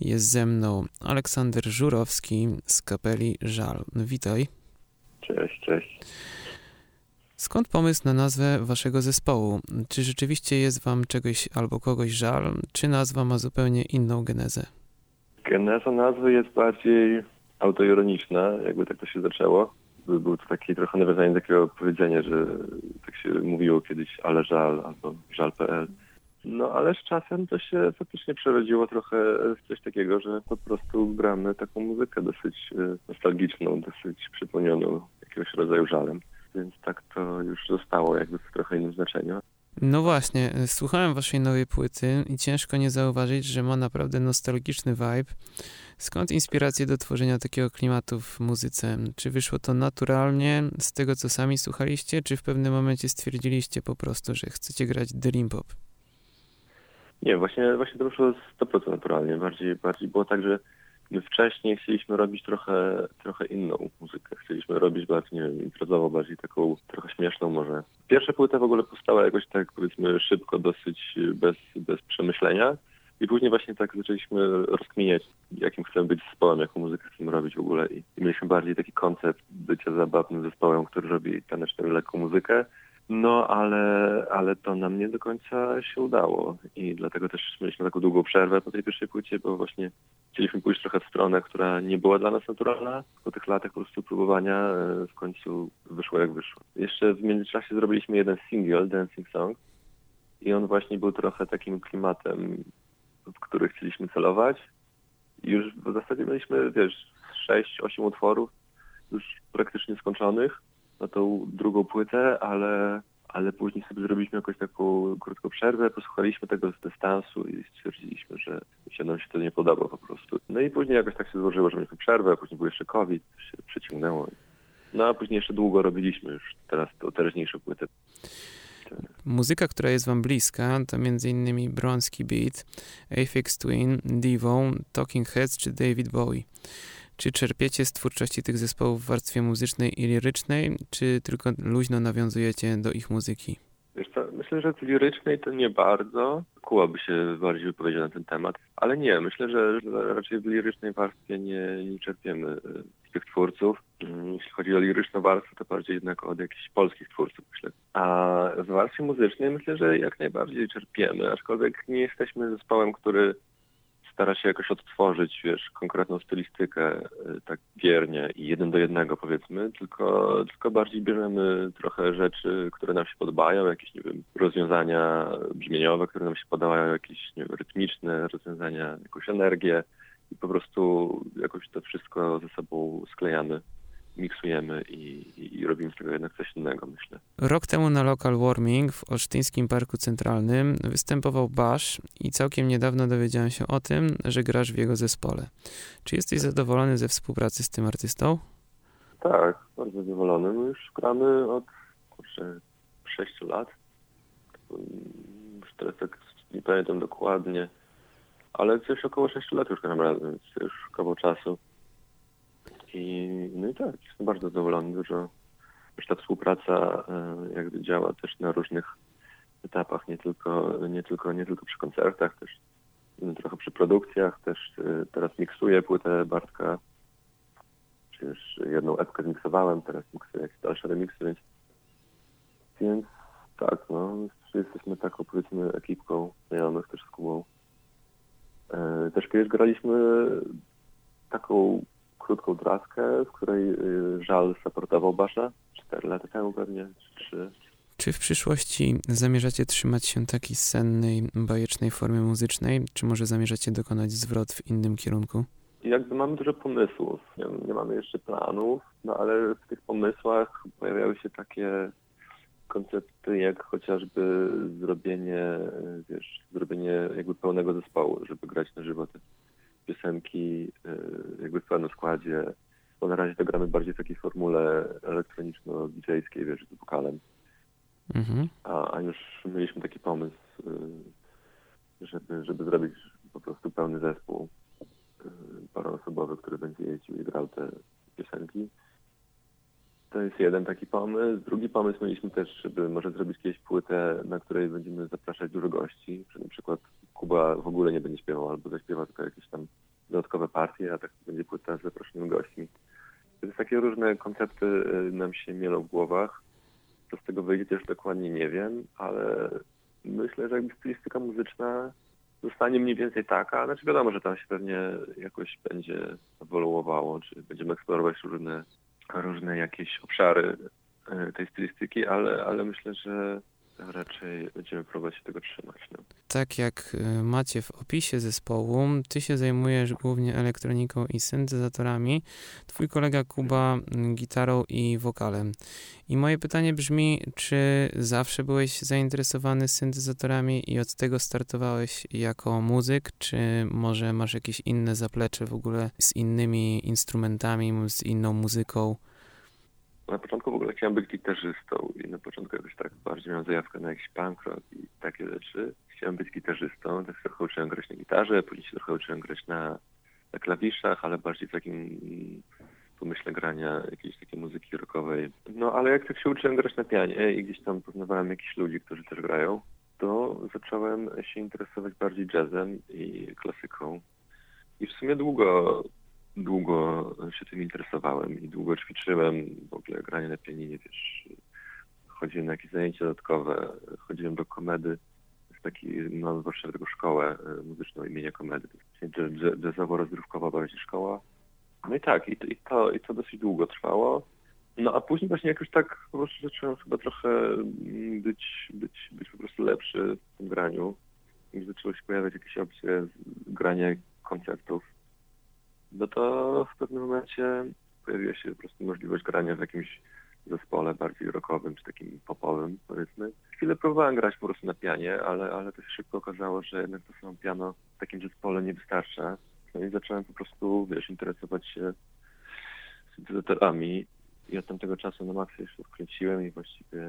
Jest ze mną Aleksander Żurowski z kapeli Żal. Witaj. Cześć. Skąd pomysł na nazwę waszego zespołu? Czy rzeczywiście jest wam czegoś albo kogoś żal, czy nazwa ma zupełnie inną genezę? Geneza nazwy jest bardziej autoironiczna, jakby tak to się zaczęło. Był to taki trochę nawiązanie do takiego powiedzenia, że tak się mówiło kiedyś, ale żal, albo żal.pl. No ale z czasem to się faktycznie przerodziło trochę w coś takiego, że po prostu gramy taką muzykę dosyć nostalgiczną, dosyć przypomnianą jakiegoś rodzaju żalem. Więc tak to już zostało jakby w trochę innym znaczeniu. No właśnie, słuchałem waszej nowej płyty i ciężko nie zauważyć, że ma naprawdę nostalgiczny vibe. Skąd inspiracje do tworzenia takiego klimatu w muzyce? Czy wyszło to naturalnie z tego, co sami słuchaliście, czy w pewnym momencie stwierdziliście po prostu, że chcecie grać dream pop? Nie, właśnie to wyszło 100% naturalnie. Bardziej było tak, że my wcześniej chcieliśmy robić trochę inną muzykę. Chcieliśmy robić bardziej, nie wiem, imprezową, bardziej taką trochę śmieszną może. Pierwsza płyta w ogóle powstała jakoś tak, powiedzmy, szybko, dosyć bez przemyślenia. I później właśnie tak zaczęliśmy rozkminiać, jakim chcemy być zespołem, jaką muzykę chcemy robić w ogóle. I mieliśmy bardziej taki koncept bycia zabawnym zespołem, który robi taneczną, lekką muzykę. No, ale to nam nie do końca się udało i dlatego też mieliśmy taką długą przerwę po tej pierwszej płycie, bo właśnie chcieliśmy pójść trochę w stronę, która nie była dla nas naturalna. Po tych latach po prostu próbowania w końcu wyszło jak wyszło. Jeszcze w międzyczasie zrobiliśmy jeden single, Dancing Song, i on właśnie był trochę takim klimatem, w który chcieliśmy celować. I już w zasadzie mieliśmy, 6-8 utworów już praktycznie skończonych na tą drugą płytę, ale później sobie zrobiliśmy jakąś taką krótką przerwę, posłuchaliśmy tego z dystansu i stwierdziliśmy, że nam się to nie podoba po prostu. No i później jakoś tak się złożyło, że mieliśmy przerwę, później był jeszcze COVID, się przeciągnęło. No a później jeszcze długo robiliśmy już teraz tą teraźniejszą płytę. Muzyka, która jest wam bliska, to m.in. Bronski Beat, Aphex Twin, Devo, Talking Heads czy David Bowie. Czy czerpiecie z twórczości tych zespołów w warstwie muzycznej i lirycznej, czy tylko luźno nawiązujecie do ich muzyki? Wiesz co, myślę, że w lirycznej to nie bardzo. Kuba by się bardziej wypowiedział na ten temat, ale nie, myślę, że raczej w lirycznej warstwie nie czerpiemy z tych twórców. Jeśli chodzi o liryczną warstwę, to bardziej jednak od jakichś polskich twórców, myślę. A w warstwie muzycznej myślę, że jak najbardziej czerpiemy, aczkolwiek nie jesteśmy zespołem, który stara się jakoś odtworzyć, konkretną stylistykę tak biernie i 1:1 powiedzmy, tylko bardziej bierzemy trochę rzeczy, które nam się podobają, jakieś, nie wiem, rozwiązania brzmieniowe, które nam się podobają, jakieś, nie wiem, rytmiczne rozwiązania, jakąś energię i po prostu jakoś to wszystko ze sobą sklejamy, miksujemy i robimy z tego jednak coś innego, myślę. Rok temu na Local Warming w Olsztyńskim Parku Centralnym występował Bash i całkiem niedawno dowiedziałem się o tym, że grasz w jego zespole. Czy jesteś zadowolony ze współpracy z tym artystą? Tak, bardzo zadowolony. My już gramy od 6 lat. Już teraz tak nie pamiętam dokładnie, ale coś około 6 lat już gramy razem, więc już kawał czasu. No i tak, jestem bardzo zadowolony, że już ta współpraca jakby działa też na różnych etapach, nie tylko przy koncertach, też trochę przy produkcjach, też teraz miksuję płytę Bartka, czy już jedną epkę zmiksowałem, teraz miksuję jakieś dalsze remiksy, więc tak, no, jesteśmy taką, powiedzmy, ekipką znajomych też z Kubą. Też kiedyś graliśmy taką krótką draskę, w której Żal supportował Basha 4 lata temu pewnie, 3. Czy w przyszłości zamierzacie trzymać się takiej sennej, bajecznej formy muzycznej, czy może zamierzacie dokonać zwrot w innym kierunku? Jakby mamy dużo pomysłów, nie mamy jeszcze planów, no ale w tych pomysłach pojawiały się takie koncepty jak chociażby zrobienie jakby pełnego zespołu, żeby grać na żywo te piosenki jakby w pełnym składzie, bo na razie to gramy bardziej w takiej formule elektroniczno-DJ-skiej, z wokalem. Mhm. A już mieliśmy taki pomysł, żeby zrobić po prostu pełny zespół paroosobowy, który będzie jeździł i grał te piosenki. To jest jeden taki pomysł. Drugi pomysł mieliśmy też, żeby może zrobić kiedyś płytę, na której będziemy zapraszać dużo gości, że na przykład Kuba w ogóle nie będzie śpiewał albo zaśpiewa tylko jakieś tam partie, a tak będzie płyta z zaproszonymi gośćmi. Więc takie różne koncepty nam się mielą w głowach. Co z tego wyjdzie, też dokładnie nie wiem, ale myślę, że jakby stylistyka muzyczna zostanie mniej więcej taka. Znaczy wiadomo, że tam się pewnie jakoś będzie ewoluowało, czy będziemy eksplorować różne jakieś obszary tej stylistyki, ale myślę, że raczej będziemy próbować się tego trzymać. No. Tak jak macie w opisie zespołu, ty się zajmujesz głównie elektroniką i syntezatorami, twój kolega Kuba gitarą i wokalem. I moje pytanie brzmi, czy zawsze byłeś zainteresowany syntezatorami i od tego startowałeś jako muzyk, czy może masz jakieś inne zaplecze w ogóle z innymi instrumentami, z inną muzyką? Na początku w ogóle chciałem być gitarzystą i na początku jakoś tak bardziej miałem zajawkę na jakiś punk rock i takie rzeczy. Chciałem być gitarzystą, tak trochę uczyłem grać na gitarze, później się trochę uczyłem grać na klawiszach, ale bardziej w takim pomyśle grania jakiejś takiej muzyki rockowej. No ale jak tak się uczyłem grać na pianie i gdzieś tam poznawałem jakichś ludzi, którzy też grają, to zacząłem się interesować bardziej jazzem i klasyką. I w sumie długo się tym interesowałem i długo ćwiczyłem w ogóle granie na pianinie, wiesz, chodziłem na jakieś zajęcia dodatkowe, chodziłem do Komedy, jest mamy w Warszawie taką szkołę muzyczną imienia Komedy, jazzowo-rozrywkowa bardziej szkoła. No i tak, i to dosyć długo trwało. No a później właśnie jakoś tak po prostu zacząłem chyba trochę być po prostu lepszy w tym graniu i zaczęły się pojawiać jakieś opcje grania koncertów. No to w pewnym momencie pojawiła się po prostu możliwość grania w jakimś zespole bardziej rockowym, czy takim popowym, powiedzmy. Chwilę próbowałem grać po prostu na pianie, ale to się szybko okazało, że jednak to samo piano w takim zespole nie wystarcza. No i zacząłem po prostu, wiesz, interesować się syntezatorami i od tamtego czasu na maksa się wkręciłem i właściwie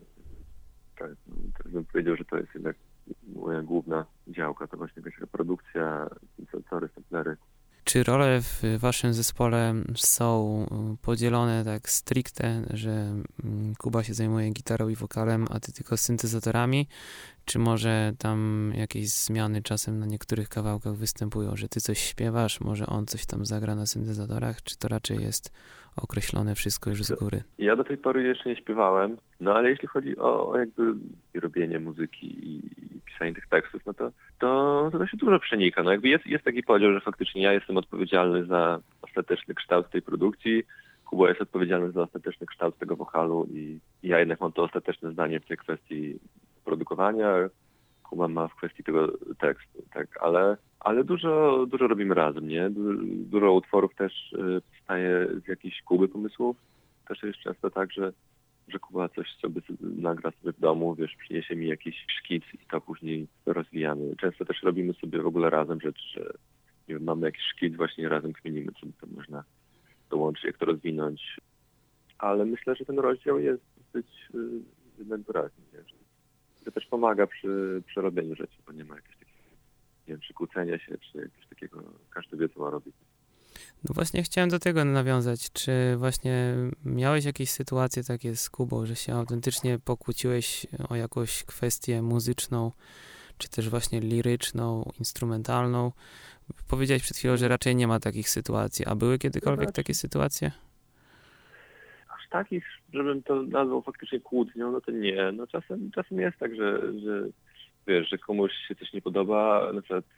tak, tak bym powiedział, że to jest jednak moja główna działka, to właśnie jakaś reprodukcja, syntezatory, samplery. Czy role w waszym zespole są podzielone tak stricte, że Kuba się zajmuje gitarą i wokalem, a ty tylko syntezatorami? Czy może tam jakieś zmiany czasem na niektórych kawałkach występują, że ty coś śpiewasz, może on coś tam zagra na syntezatorach, czy to raczej jest określone wszystko już z góry? Ja do tej pory jeszcze nie śpiewałem, no ale jeśli chodzi o jakby robienie muzyki i pisanie tych tekstów, no to się dużo przenika. No jakby jest taki podział, że faktycznie ja jestem odpowiedzialny za ostateczny kształt tej produkcji, Kuba jest odpowiedzialny za ostateczny kształt tego wokalu i ja jednak mam to ostateczne zdanie w tej kwestii produkowania, Kuba ma w kwestii tego tekstu, tak, ale dużo robimy razem, nie? Dużo utworów też powstaje z jakiejś Kuby pomysłów. Też jest często tak, że Kuba coś sobie nagra sobie w domu, wiesz, przyniesie mi jakiś szkic i to później rozwijamy. Często też robimy sobie w ogóle razem rzeczy, że nie wiem, mamy jakiś szkic, właśnie razem kminimy, co by to można dołączyć, jak to rozwinąć. Ale myślę, że ten rozdział jest dosyć jednak wyraźny, nie? To też pomaga przy robieniu rzeczy, bo nie ma jakiegoś takiego, nie wiem, przykłócenia się, czy jakiegoś takiego, każdy wie, co ma robić. No właśnie chciałem do tego nawiązać. Czy właśnie miałeś jakieś sytuacje takie z Kubą, że się autentycznie pokłóciłeś o jakąś kwestię muzyczną, czy też właśnie liryczną, instrumentalną? Powiedziałeś przed chwilą, że raczej nie ma takich sytuacji. A były kiedykolwiek takie sytuacje? Aż takich, żebym to nazwał faktycznie kłótnią, no to nie. No czasem jest tak, że wiesz, że komuś się coś nie podoba, na przykład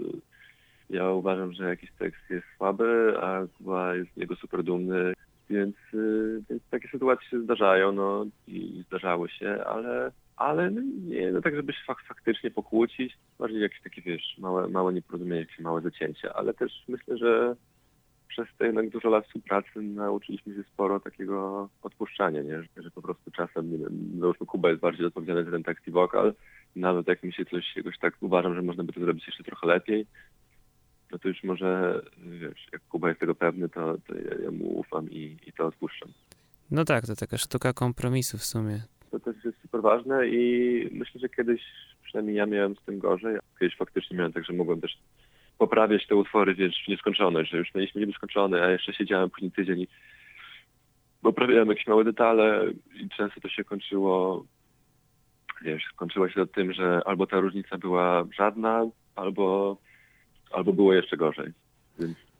ja uważam, że jakiś tekst jest słaby, a Kuba jest z niego super dumny, więc takie sytuacje się zdarzają, no i zdarzały się, ale no nie, no tak żeby się faktycznie pokłócić, bardziej jakieś takie, wiesz, małe nieporozumienie, jakieś małe zacięcia, ale też myślę, że przez te jednak dużo lat współpracy nauczyliśmy się sporo takiego odpuszczania, nie? Że po prostu czasem, nie wiem, załóżmy Kuba jest bardziej odpowiedzialny za ten tekst i wokal, nawet jak mi się coś jakoś tak uważam, że można by to zrobić jeszcze trochę lepiej, no to już może, wiesz, jak Kuba jest tego pewny, to ja mu ufam i to odpuszczam. No tak, to taka sztuka kompromisu w sumie. To też jest super ważne i myślę, że kiedyś, przynajmniej ja miałem z tym gorzej, kiedyś faktycznie miałem tak, że mogłem też poprawiać te utwory, wiesz, w nieskończoność, że już mieliśmy niby skończone, a jeszcze siedziałem później tydzień i poprawiałem jakieś małe detale i często to się kończyło, wiesz, skończyło się tym, że albo ta różnica była żadna, albo było jeszcze gorzej. Więc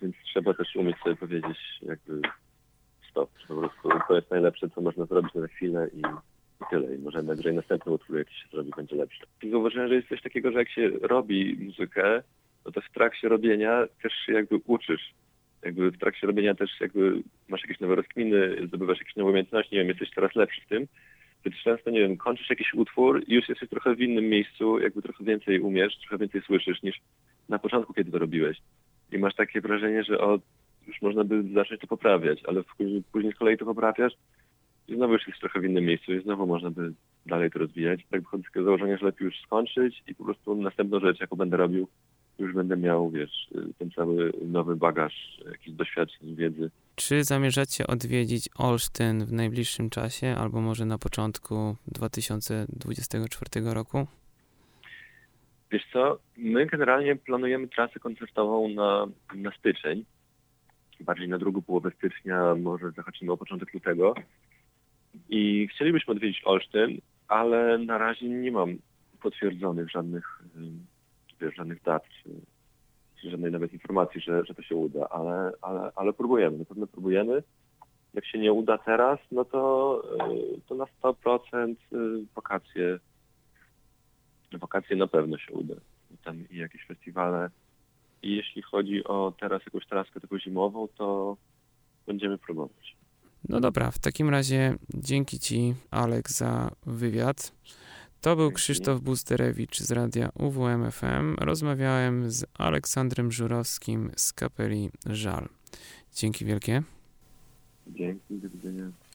więc trzeba też umieć sobie powiedzieć jakby stop, że po prostu to jest najlepsze, co można zrobić na chwilę i tyle. I może najwyżej następny utwór, jaki się zrobi, będzie lepszy. I zauważyłem, że jest coś takiego, że jak się robi muzykę, no to w trakcie robienia też się jakby uczysz. Jakby w trakcie robienia też jakby masz jakieś nowe rozkminy, zdobywasz jakieś nowe umiejętności, nie wiem, jesteś coraz lepszy w tym. Więc często, nie wiem, kończysz jakiś utwór i już jesteś trochę w innym miejscu, jakby trochę więcej umiesz, trochę więcej słyszysz niż na początku, kiedy to robiłeś. I masz takie wrażenie, że już można by zacząć to poprawiać, ale później z kolei to poprawiasz i znowu już jesteś trochę w innym miejscu i znowu można by dalej to rozwijać. Tak wychodzi z takiego założenia, że lepiej już skończyć i po prostu następną rzecz, jaką będę robił, już będę miał, wiesz, ten cały nowy bagaż jakichś doświadczeń, wiedzy. Czy zamierzacie odwiedzić Olsztyn w najbliższym czasie, albo może na początku 2024 roku? Wiesz co, my generalnie planujemy trasę koncertową na styczeń. Bardziej na drugą połowę stycznia, może zahaczymy o początek lutego. I chcielibyśmy odwiedzić Olsztyn, ale na razie nie mam potwierdzonych żadnych dat, czy żadnej nawet informacji, że to się uda, ale próbujemy, na pewno próbujemy. Jak się nie uda teraz, no to na 100% wakacje na pewno się uda. Tam i jakieś festiwale. I jeśli chodzi o teraz jakąś traskę taką zimową, to będziemy próbować. No dobra, w takim razie dzięki Ci, Alek, za wywiad. To był Krzysztof Busterewicz z radia UWM FM. Rozmawiałem z Aleksandrem Żurowskim z kapeli Żal. Dzięki wielkie. Dzięki, do widzenia.